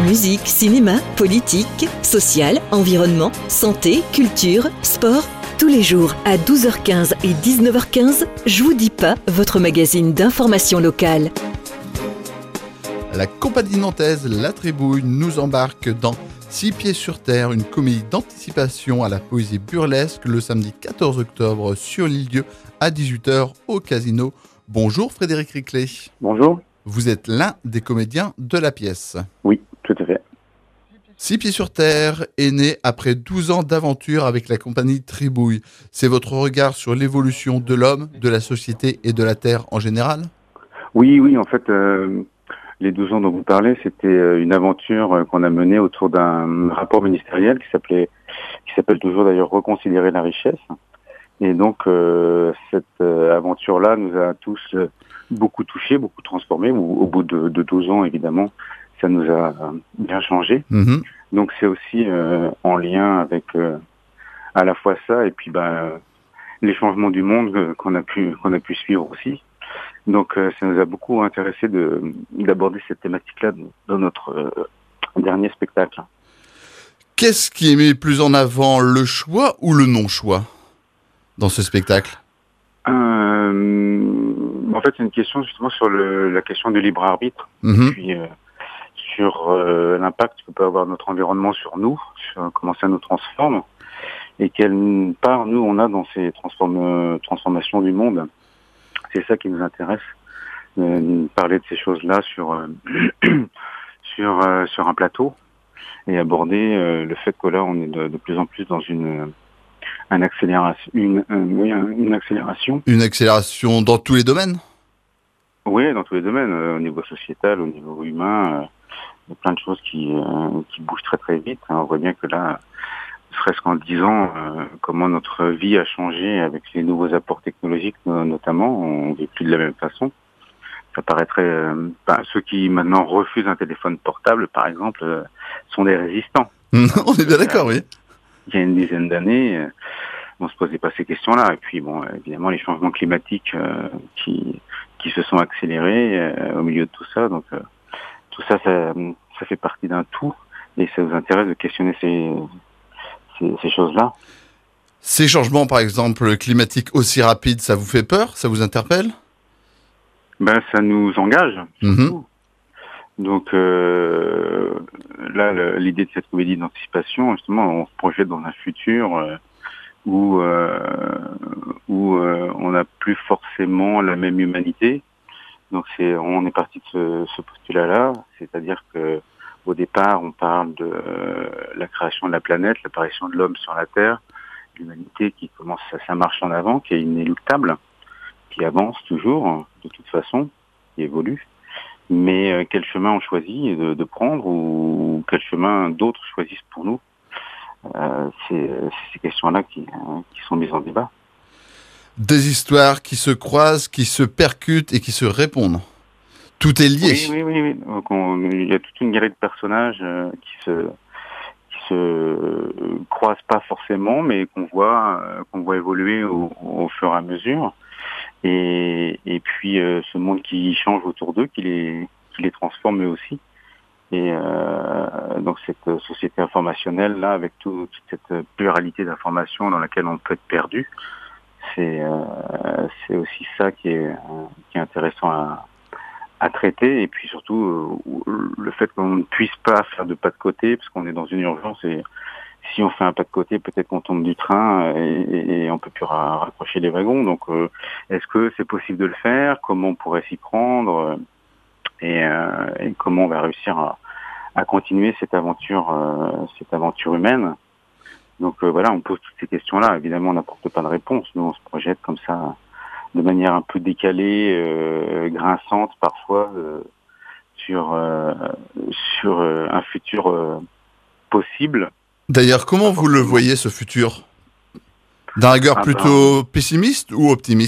musique, cinéma, politique, social, environnement, santé, culture, sport. Tous les jours à 12h15 et 19h15, Je vous dis pas, votre magazine d'information locale. La compagnie nantaise La Tribouille nous embarque dans 6 pieds sur terre, une comédie d'anticipation à la poésie burlesque le samedi 14 octobre sur l'île-dieu à 18h au Casino. Bonjour Frédéric Riclet. Bonjour. Vous êtes l'un des comédiens de la pièce. Oui, tout à fait. 6 pieds sur terre est né après 12 ans d'aventure avec la compagnie Tribouille. C'est votre regard sur l'évolution de l'homme, de la société et de la terre en général ? Oui, en fait, les 12 ans dont vous parlez, c'était une aventure qu'on a menée autour d'un rapport ministériel qui s'appelle toujours d'ailleurs Reconsidérer la richesse. Et donc, cette aventure-là nous a tous beaucoup touchés, beaucoup transformés. Au bout de 12 ans, évidemment, ça nous a bien changé. Mmh. Donc, c'est aussi en lien avec à la fois ça et puis les changements du monde qu'on a pu suivre aussi. Donc, ça nous a beaucoup intéressé d'aborder cette thématique-là dans notre dernier spectacle. Qu'est-ce qui est mis plus en avant, le choix ou le non-choix dans ce spectacle ? En fait, c'est une question justement sur la question du libre arbitre, Mmh. et puis sur l'impact que peut avoir notre environnement sur nous, sur comment ça nous transforme, et quelle part nous on a dans ces transformations du monde. C'est ça qui nous intéresse, parler de ces choses-là sur un plateau et aborder le fait que là on est de plus en plus dans une accélération. Une accélération dans tous les domaines ? Oui, dans tous les domaines, au niveau sociétal, au niveau humain, il y a plein de choses qui bougent très très vite. On voit bien que là, ne serait-ce qu'en 10 ans, comment notre vie a changé avec les nouveaux apports technologiques notamment. On ne vit plus de la même façon. Ça paraîtrait... ceux qui maintenant refusent un téléphone portable, par exemple, sont des résistants. On est bien d'accord, oui. Il y a une dizaine d'années, on ne se posait pas ces questions-là. Et puis, bon, évidemment, les changements climatiques qui se sont accélérés au milieu de tout ça. Donc, tout ça, ça fait partie d'un tout. Et ça vous intéresse de questionner ces choses-là. Ces changements, par exemple, climatiques aussi rapides, ça vous fait peur ? Ça vous interpelle ? Ça nous engage, surtout. Mmh. Donc, là, l'idée de cette comédie d'anticipation, justement, on se projette dans un futur où on n'a plus forcément la même humanité. Donc on est parti de ce postulat-là, c'est-à-dire que au départ on parle de la création de la planète, l'apparition de l'homme sur la Terre, l'humanité qui commence sa marche en avant, qui est inéluctable, qui avance toujours de toute façon, qui évolue. Mais quel chemin on choisit de prendre ou quel chemin d'autres choisissent pour nous, c'est ces questions-là qui sont mises en débat. Des histoires qui se croisent, qui se percutent et qui se répondent. Tout est lié. Oui. Donc, il y a toute une galerie de personnages qui se croisent pas forcément, mais qu'on voit évoluer au fur et à mesure. Et puis ce monde qui change autour d'eux, qui les transforme eux aussi. Et donc cette société informationnelle là, avec toute cette pluralité d'informations dans laquelle on peut être perdu, c'est aussi ça qui est intéressant à traiter. Et puis surtout le fait qu'on ne puisse pas faire de pas de côté, parce qu'on est dans une urgence, et si on fait un pas de côté, peut-être qu'on tombe du train et on peut plus raccrocher les wagons. Donc est-ce que c'est possible de le faire ? Comment on pourrait s'y prendre ? Et comment on va réussir à continuer cette aventure humaine. Donc voilà, on pose toutes ces questions-là. Évidemment, on n'apporte pas de réponse. Nous, on se projette comme ça, de manière un peu décalée, grinçante parfois, sur un futur possible. D'ailleurs, comment vous le voyez, ce futur ? D'un regard plutôt pessimiste ou optimiste ?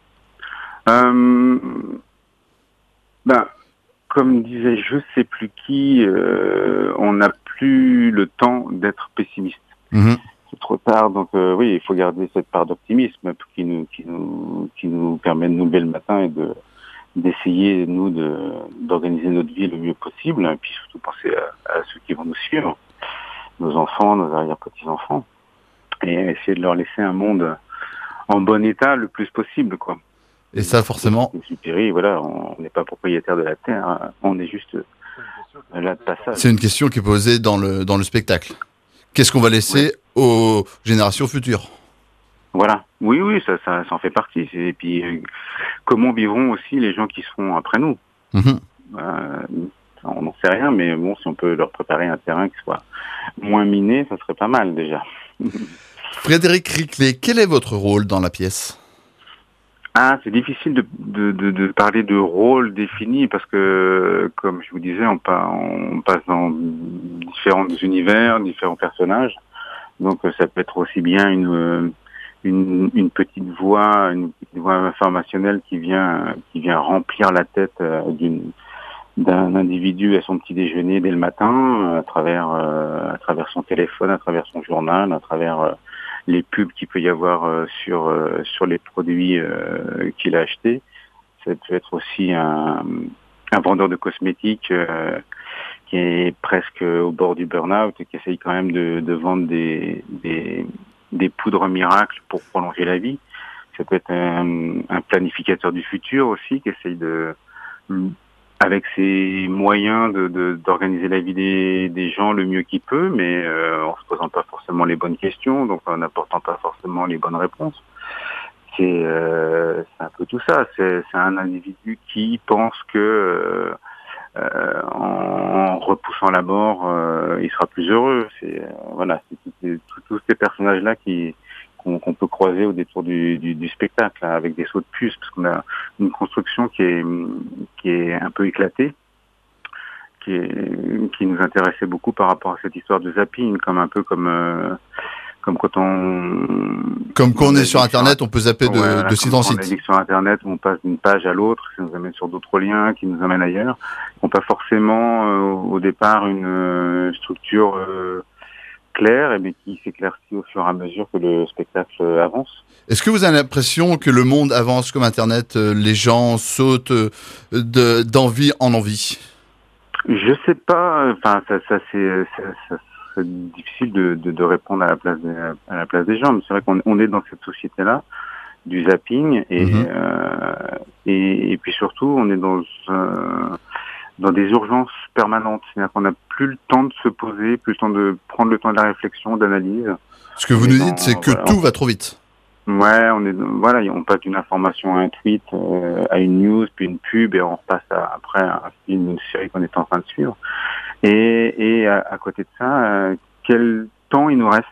Comme disait je sais plus qui, on n'a plus le temps d'être pessimiste. Mmh. C'est trop tard, donc oui, il faut garder cette part d'optimisme qui nous permet de nous lever le matin et d'essayer, nous, d'organiser notre vie le mieux possible, et puis surtout penser à ceux qui vont nous suivre, nos enfants, nos arrière-petits-enfants, et essayer de leur laisser un monde en bon état le plus possible, quoi. Et ça, forcément... Voilà, on n'est pas propriétaire de la terre, hein, on est juste là de passage. C'est une question qui est posée dans le spectacle. Qu'est-ce qu'on va laisser aux générations futures ? Voilà, oui, ça en fait partie. Et puis, comment vivront aussi les gens qui seront après nous ? On n'en sait rien, mais bon, si on peut leur préparer un terrain qui soit moins miné, ça serait pas mal déjà. Frédéric Riclet, quel est votre rôle dans la pièce ? C'est difficile de parler de rôle défini parce que, comme je vous disais, on passe dans différents univers, différents personnages. Donc, ça peut être aussi bien une petite voix informationnelle qui vient remplir la tête d'un individu à son petit déjeuner dès le matin, à travers son téléphone, à travers son journal, à travers les pubs qu'il peut y avoir sur les produits qu'il a achetés. Ça peut être aussi un vendeur de cosmétiques qui est presque au bord du burn-out et qui essaye quand même de vendre des poudres miracles pour prolonger la vie. Ça peut être un planificateur du futur aussi qui essaye avec ses moyens d'organiser la vie des gens le mieux qu'il peut, mais en se posant pas forcément les bonnes questions, donc en n'apportant pas forcément les bonnes réponses. C'est un peu tout ça. C'est un individu qui pense que en repoussant la mort, il sera plus heureux. C'est tous ces personnages-là qu'on peut croiser au détour du spectacle, là, avec des sauts de puce, parce qu'on a une construction qui est un peu éclatée, qui nous intéressait beaucoup par rapport à cette histoire de zapping, comme quand on est sur Internet, on peut zapper de site en site. On est sur Internet, où on passe d'une page à l'autre, ça nous amène sur d'autres liens, qui nous amènent ailleurs. On n'a pas forcément au départ une structure claire, mais qui s'éclaircit au fur et à mesure que le spectacle avance. Est-ce que vous avez l'impression que le monde avance comme Internet, les gens sautent d'envie en envie ? Je sais pas, enfin c'est difficile de répondre à la place des gens, mais c'est vrai qu'on est dans cette société-là du zapping et puis surtout on est dans des urgences permanentes, c'est-à-dire qu'on n'a plus le temps de se poser, plus le temps de prendre le temps de la réflexion, d'analyse. Ce que vous nous dites, c'est que tout va trop vite. Ouais, on passe d'une information à un tweet, à une news, puis une pub, et on repasse après à un film, une série qu'on est en train de suivre. Et à côté de ça, quel temps il nous reste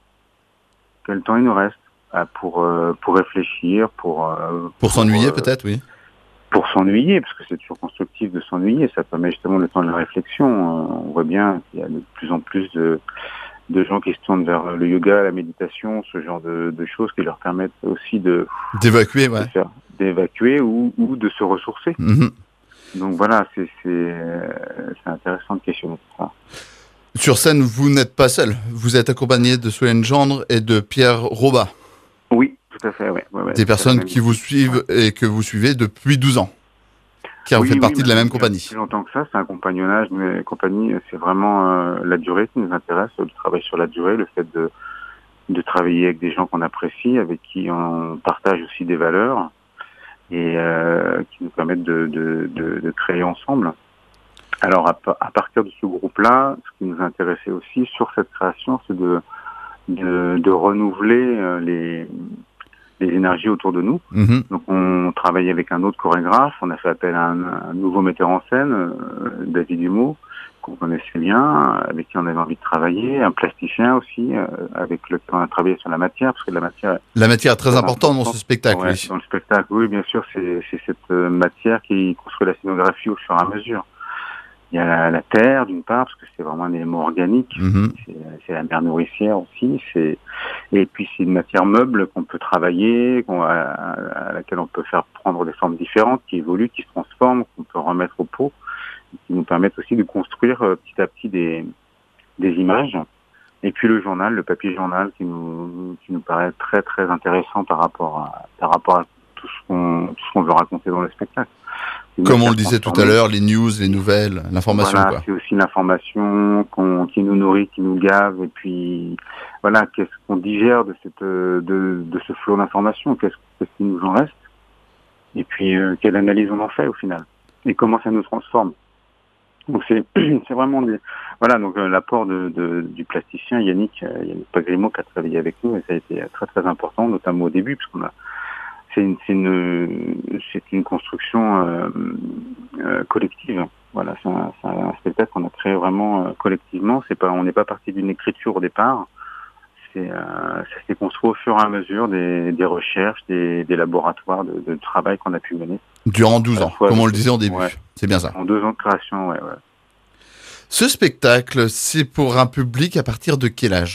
pour réfléchir, pour s'ennuyer peut-être, oui. Pour s'ennuyer, parce que c'est toujours constructif de s'ennuyer, ça permet justement le temps de la réflexion. On voit bien qu'il y a de plus en plus de gens qui se tournent vers le yoga, la méditation, ce genre de choses qui leur permettent aussi d'évacuer ou de se ressourcer. Donc voilà, c'est intéressant de questionner tout ça. Sur scène, vous n'êtes pas seul. Vous êtes accompagné de Solène Gendre et de Pierre Robat. Oui, tout à fait, ouais. Des personnes qui vous suivent et que vous suivez depuis 12 ans. Car vous faites partie de la même compagnie. Plus longtemps que ça, c'est un compagnonnage, mais compagnie, c'est vraiment la durée qui nous intéresse, le travail sur la durée, le fait de travailler avec des gens qu'on apprécie, avec qui on partage aussi des valeurs et qui nous permettent de créer ensemble. Alors à partir de ce groupe-là, ce qui nous intéressait aussi sur cette création, c'est de renouveler les énergies autour de nous. Donc on travaille avec un autre chorégraphe, on a fait appel à un nouveau metteur en scène, David Humeau, qu'on connaissait bien, avec qui on avait envie de travailler, un plasticien aussi, avec lequel on a travaillé sur la matière, parce que la matière est très importante dans ce spectacle. Ouais, oui. Dans le spectacle, oui, bien sûr, c'est cette matière qui construit la scénographie au fur et à mesure. Il y a la terre, d'une part, parce que c'est vraiment un élément organique. C'est la mer nourricière aussi. Et puis c'est une matière meuble qu'on peut travailler, à laquelle on peut faire prendre des formes différentes, qui évoluent, qui se transforment, qu'on peut remettre au pot, et qui nous permettent aussi de construire petit à petit des images. Et puis le journal, le papier journal, qui nous paraît très très intéressant par rapport à tout ce qu'on veut raconter dans le spectacle. Comme on le disait tout à l'heure, les news, les nouvelles, l'information. Voilà, quoi. c'est aussi l'information qui nous nourrit, qui nous gave, et puis voilà, qu'est-ce qu'on digère de ce flot d'informations, qu'est-ce qui nous en reste, et puis quelle analyse on en fait au final, et comment ça nous transforme. Donc c'est vraiment voilà, donc l'apport du plasticien Yannick Pagrimaud qui a travaillé avec nous, et ça a été très très important, notamment au début, parce qu'on a c'est une construction collective. Voilà, c'est un spectacle qu'on a créé vraiment collectivement. On n'est pas parti d'une écriture au départ. Ça s'est construit au fur et à mesure des recherches, des laboratoires de travail qu'on a pu mener. Durant 12 ans, comme on le disait en début. Ouais. C'est bien ça. En 2 ans de création, ouais. Ce spectacle, c'est pour un public à partir de quel âge ?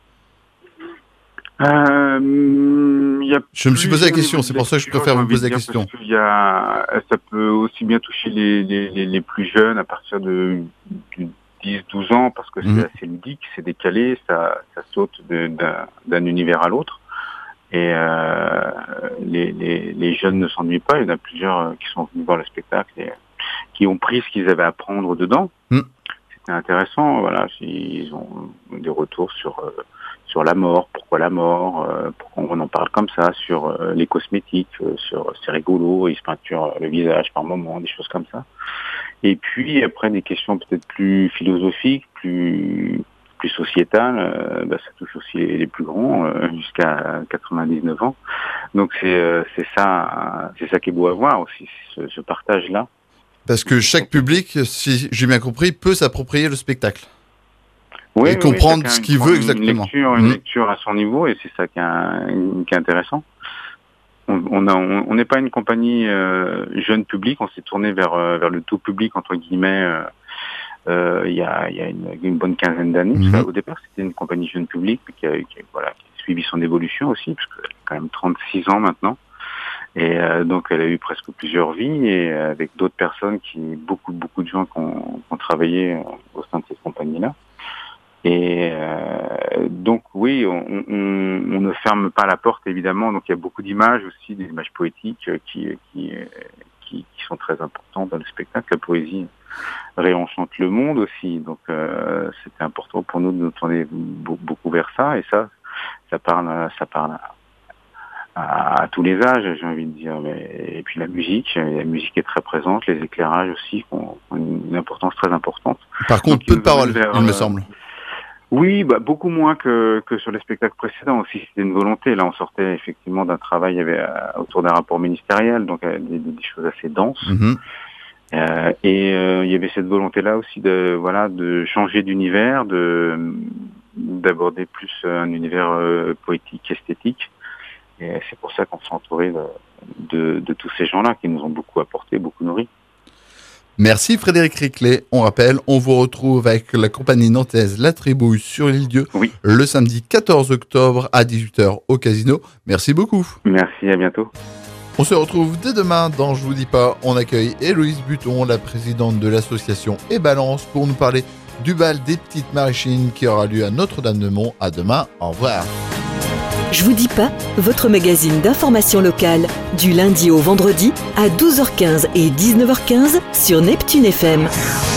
Je me suis posé la question, c'est pour ça que je préfère vous poser la question. Ça peut aussi bien toucher les plus jeunes à partir de 10-12 ans, parce que c'est assez ludique, c'est décalé, ça saute d'un univers à l'autre. Et les jeunes ne s'ennuient pas. Il y en a plusieurs qui sont venus voir le spectacle et qui ont pris ce qu'ils avaient à prendre dedans. C'était intéressant. Voilà, ils ont des retours sur la mort, pourquoi la mort, pourquoi on en parle comme ça, sur les cosmétiques, c'est rigolo, ils se peinturent le visage par moments, des choses comme ça. Et puis après des questions peut-être plus philosophiques, plus sociétales, ça touche aussi les plus grands, jusqu'à 99 ans. Donc c'est ça qui est beau à voir aussi, ce partage-là. Parce que chaque public, si j'ai bien compris, peut s'approprier le spectacle. Oui, et comprendre ce qu'il veut exactement. Une lecture à son niveau, et c'est ça qui est intéressant. On n'est pas une compagnie jeune public, on s'est tourné vers le tout public, entre guillemets, il y a une bonne quinzaine d'années. Au départ, c'était une compagnie jeune public, mais qui a suivi son évolution aussi, parce qu'elle a quand même 36 ans maintenant. Et donc elle a eu presque plusieurs vies, et avec d'autres personnes, beaucoup de gens qui ont travaillé au sein de cette compagnie-là. Et donc oui, on ne ferme pas la porte évidemment. Donc il y a beaucoup d'images aussi, des images poétiques qui sont très importantes dans le spectacle. La poésie réenchante le monde aussi. Donc c'était important pour nous de nous tourner beaucoup vers ça. Et ça parle à tous les âges, j'ai envie de dire. Et puis la musique est très présente, les éclairages aussi ont une importance très importante. Par contre, peu de paroles, il me semble. Oui, beaucoup moins que sur les spectacles précédents aussi. C'était une volonté. Là, on sortait effectivement d'un travail autour d'un rapport ministériel, donc des choses assez denses. Et il y avait cette volonté-là aussi de changer d'univers, d'aborder plus un univers poétique, esthétique. Et c'est pour ça qu'on s'est entouré de tous ces gens-là qui nous ont beaucoup apporté, beaucoup nourri. Merci Frédéric Riclet. On rappelle, on vous retrouve avec la compagnie nantaise La Tribouille sur l'Île-Dieu le samedi 14 octobre à 18h au Casino. Merci beaucoup. Merci, à bientôt. On se retrouve dès demain dans Je vous dis pas. On accueille Héloïse Buton, la présidente de l'association Et Balance, pour nous parler du bal des petites maraîchines qui aura lieu à Notre-Dame-de-Mont. À demain, au revoir. Je vous dis pas, votre magazine d'information locale, du lundi au vendredi à 12h15 et 19h15 sur Neptune FM.